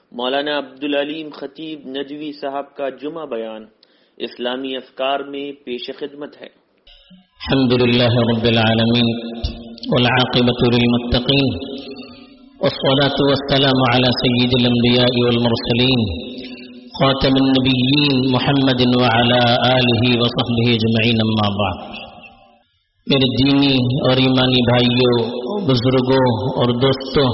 مولانا عبدالعلیم خطیب ندوی صاحب کا جمعہ بیان اسلامی افکار میں پیش خدمت ہے۔ الحمدللہ رب العالمین والعاقبۃ للمتقین والصلاة والسلام على سید الانبیاء والمرسلین خاتم النبیین محمد وعلى آلہ وصحبہ اجمعین، اما بعد۔ میرے دینی اور ایمانی بھائیوں، بزرگوں اور دوستوں،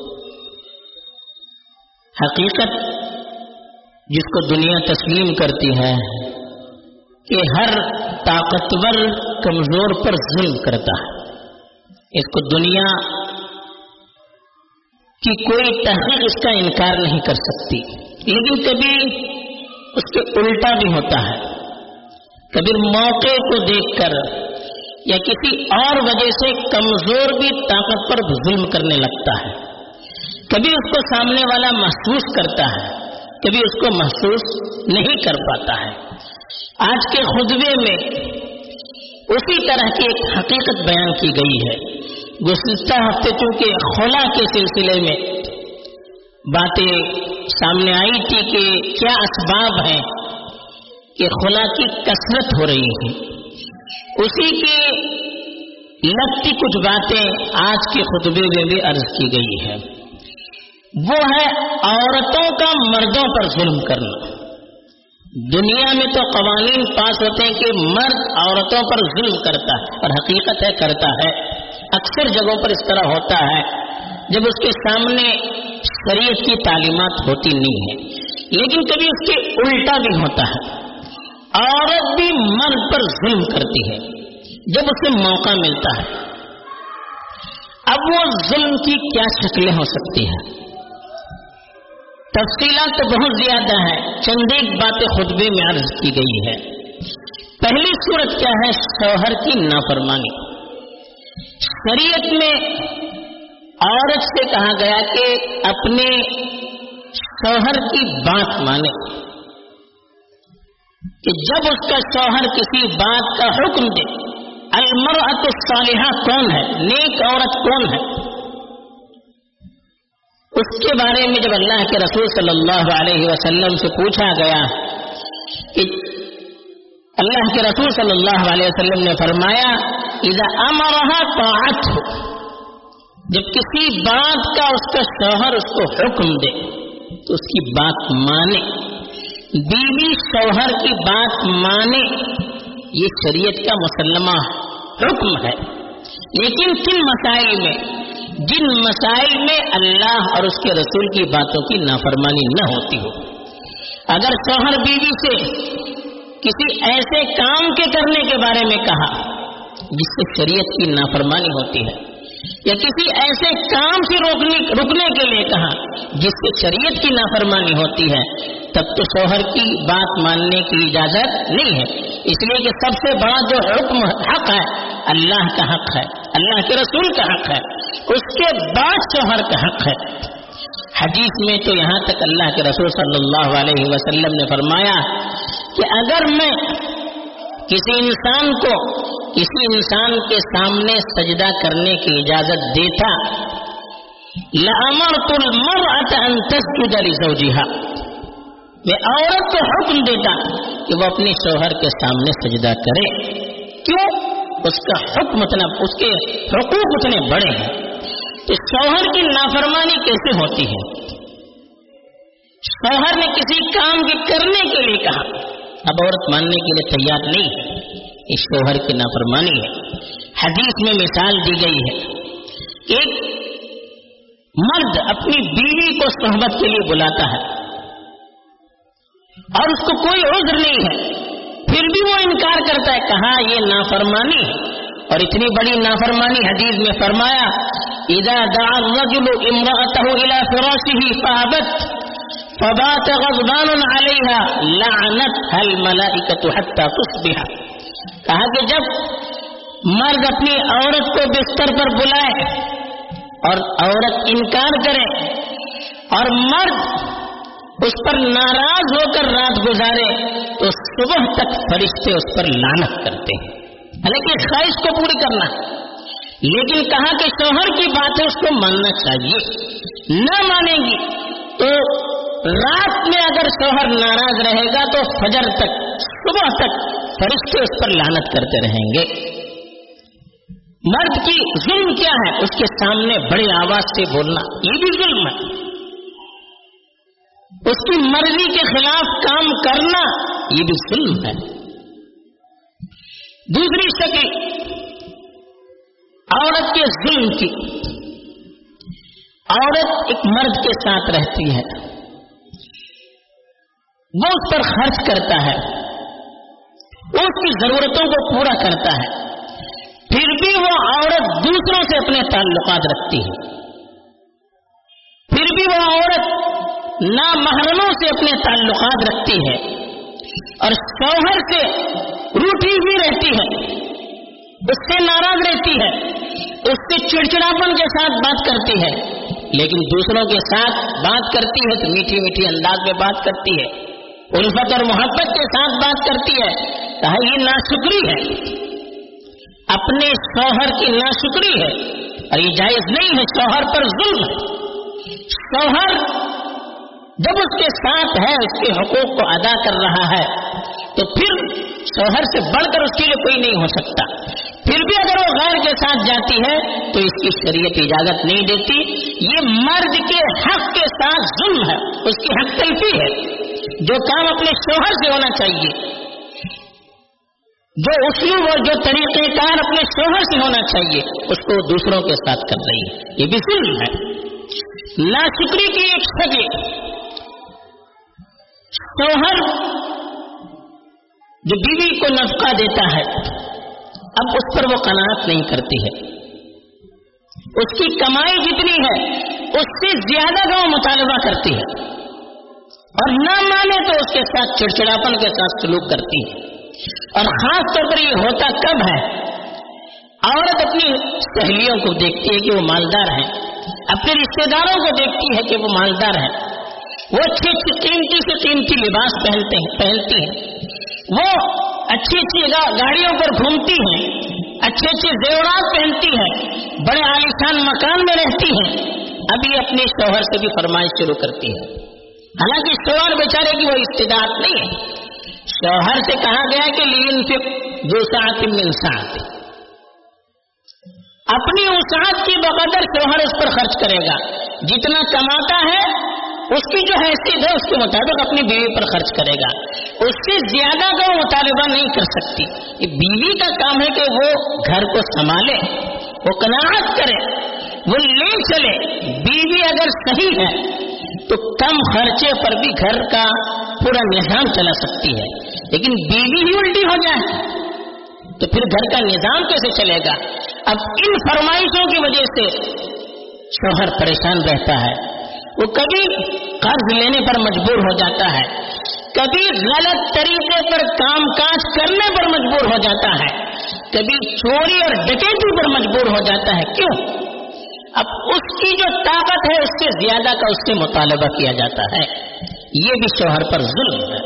حقیقت جس کو دنیا تسلیم کرتی ہے کہ ہر طاقتور کمزور پر ظلم کرتا ہے، اس کو دنیا کی کوئی تحقیق اس کا انکار نہیں کر سکتی، لیکن کبھی اس کے الٹا بھی ہوتا ہے۔ کبھی موقع کو دیکھ کر یا کسی اور وجہ سے کمزور بھی طاقت پر ظلم کرنے لگتا ہے، کبھی اس کو سامنے والا محسوس کرتا ہے، کبھی اس کو محسوس نہیں کر پاتا ہے۔ آج کے خطبے میں اسی طرح کی ایک حقیقت بیان کی گئی ہے۔ گزشتہ ہفتے چونکہ خلا کے سلسلے میں باتیں سامنے آئی تھی کہ کیا اسباب ہیں کہ خلا کی کثرت ہو رہی ہے، اسی کی لگتی کچھ باتیں آج کے خطبے میں بھی عرض کی گئی ہے۔ وہ ہے عورتوں کا مردوں پر ظلم کرنا۔ دنیا میں تو قوانین پاس ہوتے ہیں کہ مرد عورتوں پر ظلم کرتا ہے، اور حقیقت ہے کرتا ہے، اکثر جگہوں پر اس طرح ہوتا ہے جب اس کے سامنے شریعت کی تعلیمات ہوتی نہیں ہے، لیکن کبھی اس کے الٹا بھی ہوتا ہے، عورت بھی مرد پر ظلم کرتی ہے جب اسے موقع ملتا ہے۔ اب وہ ظلم کی کیا شکلیں ہو سکتی ہیں؟ تفصیلات تو بہت زیادہ ہے، چند ایک باتیں خطبے میں عرض کی گئی ہے۔ پہلی صورت کیا ہے؟ شوہر کی نافرمانی۔ شریعت میں عورت سے کہا گیا کہ اپنے شوہر کی بات مانے، کہ جب اس کا شوہر کسی بات کا حکم دے، المرأۃ الصالحہ کون ہے، نیک عورت کون ہے، اس کے بارے میں جب اللہ کے رسول صلی اللہ علیہ وسلم سے پوچھا گیا کہ اللہ کے رسول صلی اللہ علیہ وسلم نے فرمایا اذا امرها طاعته، جب کسی بات کا اس کا شوہر اس کو حکم دے تو اس کی بات مانے، بیوی شوہر کی بات مانے، یہ شریعت کا مسلمہ حکم ہے۔ لیکن کن مسائل میں؟ جن مسائل میں اللہ اور اس کے رسول کی باتوں کی نافرمانی نہ ہوتی ہو۔ اگر شوہر بیوی سے کسی ایسے کام کے کرنے کے بارے میں کہا جس سے شریعت کی نافرمانی ہوتی ہے، یا کسی ایسے کام سے رکنے کے لیے کہا جس سے شریعت کی نافرمانی ہوتی ہے، تب تو شوہر کی بات ماننے کی اجازت نہیں ہے، اس لیے کہ سب سے بڑا جو حکم حق ہے اللہ کا حق ہے، اللہ کے رسول کا حق ہے، اس کے بعد شوہر کا حق ہے۔ حدیث میں تو یہاں تک اللہ کے رسول صلی اللہ علیہ وسلم نے فرمایا کہ اگر میں کسی انسان کو کسی انسان کے سامنے سجدہ کرنے کی اجازت دیتا لَأَمَرْتُ الْمَرْأَةَ أَن تَسْجُدَ لِزَوْجِهَا، میں عورت کو حکم دیتا کہ وہ اپنے شوہر کے سامنے سجدہ کرے۔ کیوں؟ اس کا حکم مطلب اس کے حقوق اتنے بڑے ہیں۔ تو شوہر کی نافرمانی کیسے ہوتی ہے؟ شوہر نے کسی کام کے کرنے کے لیے کہا، اب عورت ماننے کے لیے تیار نہیں ہے، اس شوہر کی نافرمانی ہے۔ حدیث میں مثال دی گئی ہے، ایک مرد اپنی بیوی کو صحبت کے لیے بلاتا ہے اور اس کو کوئی عذر نہیں ہے، پھر بھی وہ انکار کرتا ہے، کہا یہ نافرمانی ہے۔ اور اتنی بڑی نافرمانی حدیث میں فرمایا اذا دعا الرجل امرأته الى فراشه فابت فبات غضبان عليها لعنتها الملائكة حتى تصبح، کہا کہ جب مرد اپنی عورت کو بستر پر بلائے اور عورت انکار کرے اور مرد اس پر ناراض ہو کر رات گزارے تو صبح تک فرشتے اس پر لعنت کرتے ہیں، حالانکہ خواہش کو پوری کرنا، لیکن کہا کہ شوہر کی بات ہے اس کو ماننا چاہیے، نہ مانے گی تو رات میں اگر شوہر ناراض رہے گا تو فجر تک، صبح تک فرشتے اس پر لعنت کرتے رہیں گے۔ مرد کی ظلم کیا ہے؟ اس کے سامنے بڑی آواز سے بولنا، یہ بھی ظلم ہے۔ اس کی مرضی کے خلاف کام کرنا، یہ بھی ظلم ہے۔ دوسری شکل عورت کے ظلم کی، عورت ایک مرد کے ساتھ رہتی ہے، وہ اس پر خرچ کرتا ہے، وہ اس کی ضرورتوں کو پورا کرتا ہے، پھر بھی وہ عورت دوسروں سے اپنے تعلقات رکھتی ہے، پھر بھی وہ عورت نامحرموں سے اپنے تعلقات رکھتی ہے اور شوہر سے روٹھی ہوئی رہتی ہے، اس سے ناراض رہتی ہے، اس سے چڑچڑاپن کے ساتھ بات کرتی ہے، لیکن دوسروں کے ساتھ بات کرتی ہے تو میٹھی میٹھی انداز میں بات کرتی ہے، الفت اور محبت کے ساتھ بات کرتی ہے۔ کہا یہ ناشکری ہے، اپنے شوہر کی ناشکری ہے اور یہ جائز نہیں ہے، شوہر پر ظلم ہے۔ شوہر جب اس کے ساتھ ہے، اس کے حقوق کو ادا کر رہا ہے، تو پھر شوہر سے بڑھ کر اس کے لیے کوئی نہیں ہو سکتا۔ پھر بھی اگر وہ غیر کے ساتھ جاتی ہے تو اس کی شریعت اجازت نہیں دیتی۔ یہ مرد کے حق کے ساتھ ظلم ہے، اس کی حق تلفی ہے۔ جو کام اپنے شوہر سے ہونا چاہیے، جو اسلوب اور جو طریقہ کار اپنے شوہر سے ہونا چاہیے، اس کو دوسروں کے ساتھ کر رہی ہے، یہ بھی ظلم ہے۔ ناشکری کی ایک شکل، شوہر جو بیوی کو نفقہ دیتا ہے، اب اس پر وہ قناعت نہیں کرتی ہے، اس کی کمائی جتنی ہے اس سے زیادہ کا وہ مطالبہ کرتی ہے اور نہ مانے تو اس کے ساتھ چڑچڑاپن کے ساتھ سلوک کرتی ہے۔ اور خاص طور پر یہ ہوتا کب ہے؟ عورت اپنی سہیلیوں کو دیکھتی ہے کہ وہ مالدار ہیں، اپنے رشتے داروں کو دیکھتی ہے کہ وہ مالدار ہیں، وہ اچھی اچھی قیمتی سے قیمتی لباس پہنتی ہیں، وہ اچھی اچھی گاڑیوں پر گھومتی ہیں، اچھے اچھے زیورات پہنتی ہیں، بڑے عالیشان مکان میں رہتی ہیں۔ اب یہ اپنے شوہر سے بھی فرمائش شروع کرتی ہے، حالانکہ شوہر بیچارے کی وہ استطاعت نہیں ہے۔ شوہر سے کہا گیا کہ لینفق ذو سعۃ من سعتہ، اپنی وسعت کی بقدر شوہر اس پر خرچ کرے گا، جتنا کماتا ہے اس کی جو حیثیت ہے اس کے مطابق اپنی بیوی پر خرچ کرے گا، اس سے زیادہ کا مطالبہ نہیں کر سکتی۔ یہ بیوی کا کام ہے کہ وہ گھر کو سنبھالے، وہ قناعت کرے، وہ لے چلے۔ بیوی اگر صحیح ہے تو کم خرچے پر بھی گھر کا پورا نظام چلا سکتی ہے، لیکن بیوی ہی الٹی ہو جائے تو پھر گھر کا نظام کیسے چلے گا؟ اب ان فرمائشوں کی وجہ سے شوہر پریشان رہتا ہے، وہ کبھی قرض لینے پر مجبور ہو جاتا ہے، کبھی غلط طریقے پر کام کاج کرنے پر مجبور ہو جاتا ہے، کبھی چوری اور ڈکیتی پر مجبور ہو جاتا ہے۔ کیوں؟ اب اس کی جو طاقت ہے اس سے زیادہ کا اس سے مطالبہ کیا جاتا ہے، یہ بھی شوہر پر ظلم ہے۔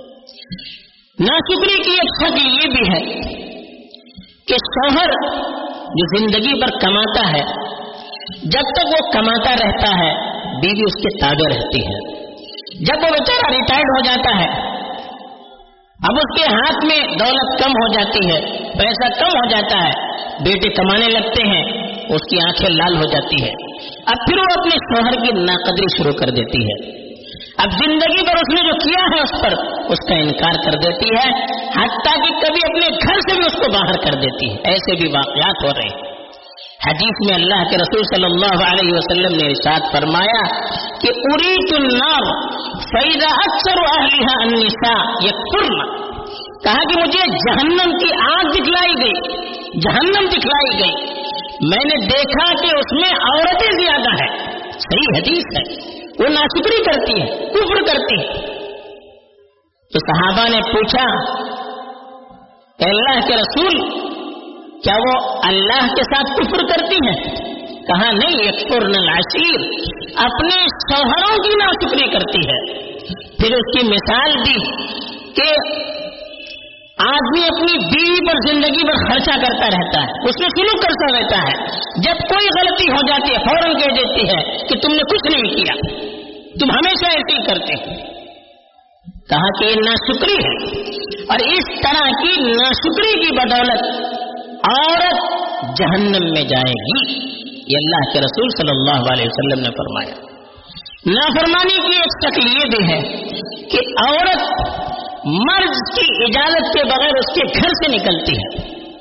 ناشکری کی ایک شکل یہ بھی ہے کہ شوہر جو زندگی بھر کماتا ہے، جب تک وہ کماتا رہتا ہے بیوی اس کے تابع رہتی ہے۔ جب وہ بیچارہ ریٹائرڈ ہو جاتا ہے، اب اس کے ہاتھ میں دولت کم ہو جاتی ہے، پیسہ کم ہو جاتا ہے، بیٹے کمانے لگتے ہیں، اس کی آنکھیں لال ہو جاتی ہے، اب پھر وہ اپنے شوہر کی ناقدری شروع کر دیتی ہے۔ اب زندگی پر اس نے جو کیا ہے اس پر اس کا انکار کر دیتی ہے، حتیٰ کہ کبھی اپنے گھر سے بھی اس کو باہر کر دیتی ہے۔ ایسے بھی واقعات ہو رہے ہیں۔ حدیث میں اللہ کے رسول صلی اللہ علیہ وسلم نے ارشاد فرمایا کہ اریت النار فاذا اکثر اہلها النساء یکفرن، کہا کہ مجھے جہنم کی آگ دکھلائی گئی، جہنم دکھلائی گئی، میں نے دیکھا کہ اس میں عورتیں زیادہ ہیں۔ صحیح حدیث ہے، وہ ناشکری کرتی ہے، کفر کرتی ہے۔ تو صحابہ نے پوچھا کہ اللہ کے رسول کیا وہ اللہ کے ساتھ کفر کرتی ہیں؟ کہا نہیں، یکفرن العشیر، اپنے شوہروں کی ناشکری کرتی ہے۔ پھر اس کی مثال دی کہ آدمی اپنی بیوی پر زندگی پر خرچہ کرتا رہتا ہے، اس میں سلوک کرتا رہتا ہے، جب کوئی غلطی ہو جاتی ہے فوراً کہہ دیتی ہے کہ تم نے کچھ نہیں کیا، تم ہمیشہ ایسے ہی کرتے ہیں. کہا کہ یہ ناشکری ہے، اور اس طرح کی ناشکری کی بدولت عورت جہنم میں جائے گی. یہ اللہ کے رسول صلی اللہ علیہ وسلم نے فرمایا. نافرمانی کی ایک شکل یہ بھی ہے کہ عورت مرد کی اجازت کے بغیر اس کے گھر سے نکلتی ہے.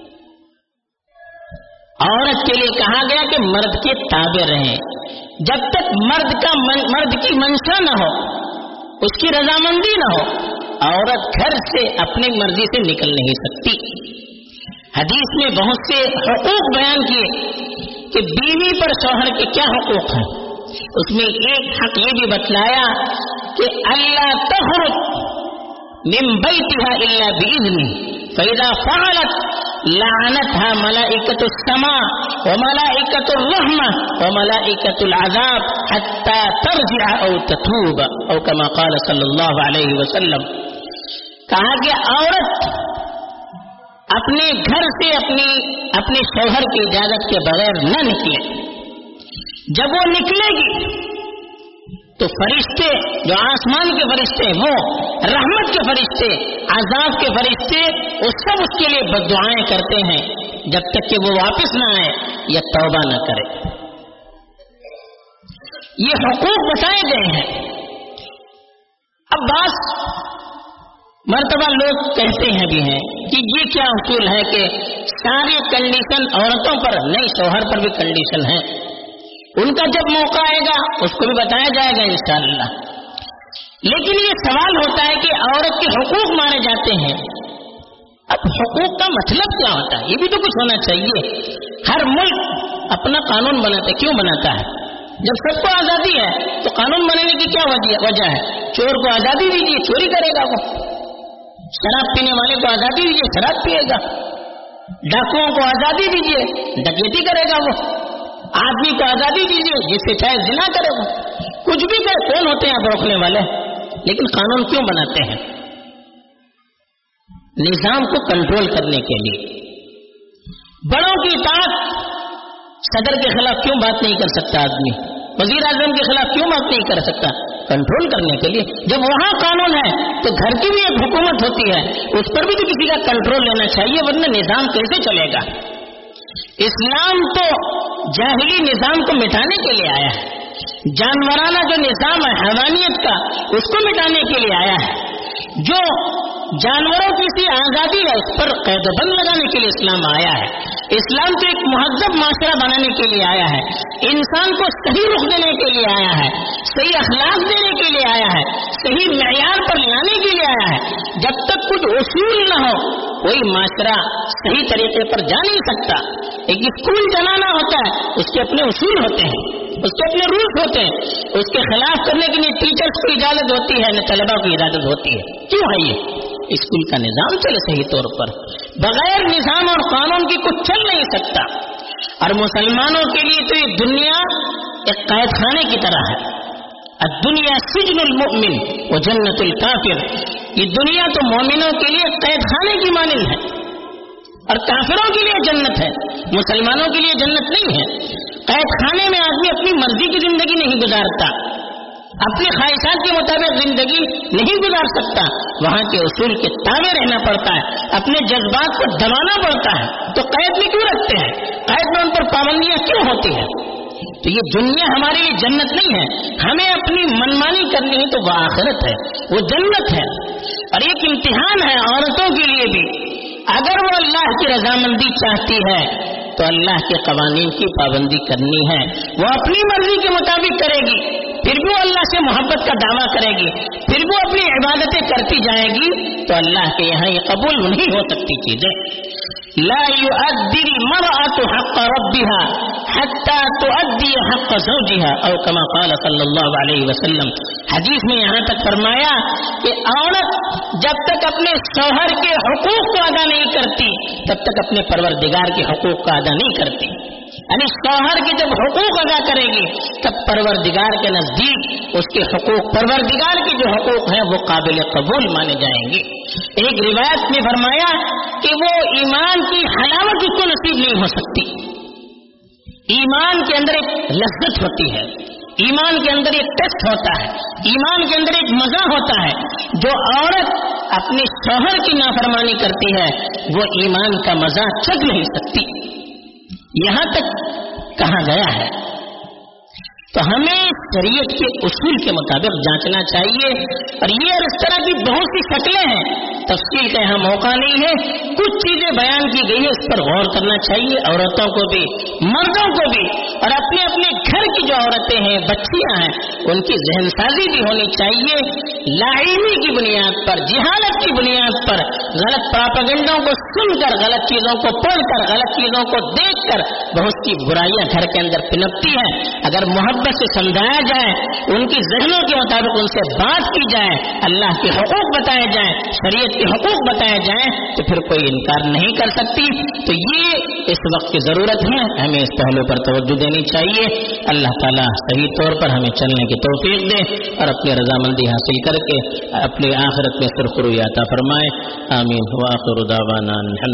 عورت کے لیے کہا گیا کہ مرد کے تابع رہیں، جب تک مرد کی منشا نہ ہو، اس کی رضامندی نہ ہو، عورت گھر سے اپنی مرضی سے نکل نہیں سکتی. حدیث میں بہت سے حقوق بیان کیے کہ بیوی پر شوہر کے کیا حقوق ہیں. اس میں ایک حق یہ بھی بتلایا کہ اللہ تخرج من بیتها الا باذنه فاذا فعلت لعنتها ملائکۃ السماء وملائکۃ الرحمة وملائکۃ العذاب حتى ترجع او تتوب او كما قال صلی اللہ علیہ وسلم. کہا کہ عورت اپنے گھر سے اپنے شوہر کی اجازت کے بغیر نہ نکلے. جب وہ نکلے گی تو فرشتے جو آسمان کے فرشتے، وہ رحمت کے فرشتے، عذاب کے فرشتے، وہ سب اس کے لیے بددعائیں کرتے ہیں جب تک کہ وہ واپس نہ آئے یا توبہ نہ کرے. یہ حقوق بتائے گئے ہیں. اب بعض مرتبہ لوگ کہتے ہیں بھی ہیں کہ یہ کیا اصول ہے کہ ساری کنڈیشن عورتوں پر نہیں، شوہر پر بھی کنڈیشن ہے. ان کا جب موقع آئے گا اس کو بھی بتایا جائے گا انشاءاللہ. لیکن یہ سوال ہوتا ہے کہ عورت کے حقوق مانے جاتے ہیں. اب حقوق کا مطلب کیا ہوتا ہے؟ یہ بھی تو کچھ ہونا چاہیے. ہر ملک اپنا قانون بناتا ہے. کیوں بناتا ہے؟ جب سب کو آزادی ہے تو قانون بنانے کی کیا وجہ ہے؟ چور کو آزادی دیجیے، چوری کرے گا. وہ شراب پینے والے کو آزادی دیجیے، شراب پیے گا. ڈاکوؤں کو آزادی دیجیے، ڈکیتی کرے گا. وہ آدمی کو آزادی دیجیے، جس سے چاہے زنا کرے گا. کچھ بھی کرے. کون ہوتے ہیں آپ روکنے والے؟ لیکن قانون کیوں بناتے ہیں؟ نظام کو کنٹرول کرنے کے لیے. بڑوں کی اطاعت. صدر کے خلاف کیوں بات نہیں کر سکتا آدمی؟ وزیر اعظم کے خلاف کیوں بات نہیں کر سکتا؟ کنٹرول کرنے کے لیے. جب وہاں قانون ہے تو گھر کی بھی ایک حکومت ہوتی ہے، اس پر بھی تو کسی کا کنٹرول لینا چاہیے، ورنہ نظام کیسے چلے گا؟ اسلام تو جاہلی نظام کو مٹانے کے لیے آیا ہے. جانورانہ جو نظام ہے حیوانیت کا، اس کو مٹانے کے لیے آیا ہے. جو جانوروں کی سی آزادی ہے اس پر قید و بند لگانے کے لیے اسلام آیا ہے. اسلام تو ایک مہذب معاشرہ بنانے کے لیے آیا ہے. انسان کو صحیح رخ دینے کے لیے آیا ہے، صحیح اخلاق دینے کے لیے آیا ہے، صحیح معیار پر لانے کے لیے آیا ہے. جب تک کچھ اصول نہ ہو کوئی معاشرہ صحیح طریقے پر جا نہیں سکتا. ایک اسکول چلانا ہوتا ہے، اس کے اپنے اصول ہوتے ہیں، اس کے اپنے رولز ہوتے ہیں. اس کے خلاف کرنے کے لیے ٹیچرز کو اجازت ہوتی ہے، نہ طلبا کو اجازت ہوتی ہے. کیوں ہے یہ؟ اسکول کا نظام چلے صحیح طور پر. بغیر نظام اور قانون کی کچھ چل نہیں سکتا. اور مسلمانوں کے لیے تو یہ دنیا ایک قید خانے کی طرح ہے. الدنیا سجن المؤمن و جنت الکافر. یہ دنیا تو مومنوں کے لیے قید خانے کی مانند ہے اور کافروں کے لیے جنت ہے. مسلمانوں کے لیے جنت نہیں ہے. قید خانے میں آدمی اپنی مرضی کی زندگی نہیں گزارتا، اپنی خواہشات کے مطابق زندگی نہیں گزار سکتا. وہاں کے اصول کے تابع رہنا پڑتا ہے، اپنے جذبات کو دبانا پڑتا ہے. تو قید میں کیوں رکھتے ہیں؟ قید میں ان پر پابندیاں کیوں ہوتی ہیں؟ تو یہ دنیا ہمارے لیے جنت نہیں ہے. ہمیں اپنی منمانی کرنی ہے تو وہ آخرت ہے، وہ جنت ہے. اور ایک امتحان ہے عورتوں کے لیے بھی. اگر وہ اللہ کی رضامندی چاہتی ہے تو اللہ کے قوانین کی پابندی کرنی ہے. وہ اپنی مرضی کے مطابق کرے گی، پھر بھی وہ اللہ سے محبت کا دعویٰ کرے گی، پھر بھی اپنی عبادتیں کرتی جائے گی، تو اللہ کے یہاں یہ قبول نہیں ہو سکتی چیزیں. لا يؤدي المرأة حق ربها حتى تؤدي حق زوجها او كما قال صلی اللہ علیہ وسلم. حدیث میں یہاں تک فرمایا کہ عورت جب تک اپنے شوہر کے حقوق کو ادا نہیں کرتی تب تک اپنے پروردگار کے حقوق کو ادا نہیں کرتی. یعنی شوہر کے جب حقوق ادا کرے گی تب پروردگار کے نزدیک اس کے حقوق، پروردگار کے جو حقوق ہیں وہ قابل قبول مانے جائیں گے. ایک روایت میں فرمایا کہ وہ ایمان کی حلاوت اس کو نصیب نہیں ہو سکتی. ایمان کے اندر ایک لذت ہوتی ہے، ایمان کے اندر ایک ٹیسٹ ہوتا ہے، ایمان کے اندر ایک مزہ ہوتا ہے. جو عورت اپنے شوہر کی نافرمانی کرتی ہے وہ ایمان کا مزہ چکھ نہیں سکتی. یہاں تک کہا گیا ہے. تو ہمیں شریعت کے اصول کے مطابق جانچنا چاہیے. اور یہ اور اس طرح کی بہت سی شکلیں ہیں، تفصیل کا یہاں موقع نہیں ہے. کچھ چیزیں بیان کی گئی ہے، اس پر غور کرنا چاہیے، عورتوں کو بھی مردوں کو بھی. اور اپنے اپنے گھر کی جو عورتیں ہیں، بچیاں ہیں، ان کی ذہن سازی بھی ہونی چاہیے. لاعلمی کی بنیاد پر، جہالت کی بنیاد پر غلط پراپیگنڈوں کو سن کر، غلط چیزوں کو پڑھ کر، غلط چیزوں کو دیکھ کر بہت سی برائیاں گھر کے اندر پنپتی ہیں. اگر محبت سے سمجھایا جائے، ان کی ذہنوں کے مطابق ان سے بات کی جائے، اللہ کے حقوق بتائے جائیں، شریعت کے حقوق بتائے جائیں، تو پھر کوئی انکار نہیں کر سکتی. تو یہ اس وقت کی ضرورت ہے، ہمیں اس پہلو پر توجہ دینی چاہیے. اللہ تعالیٰ صحیح طور پر ہمیں چلنے کی توفیق دے اور اپنی رضامندی حاصل کر کے اپنی آخرت میں سرخروئی عطا فرمائے. آمین. وآخر دعوانا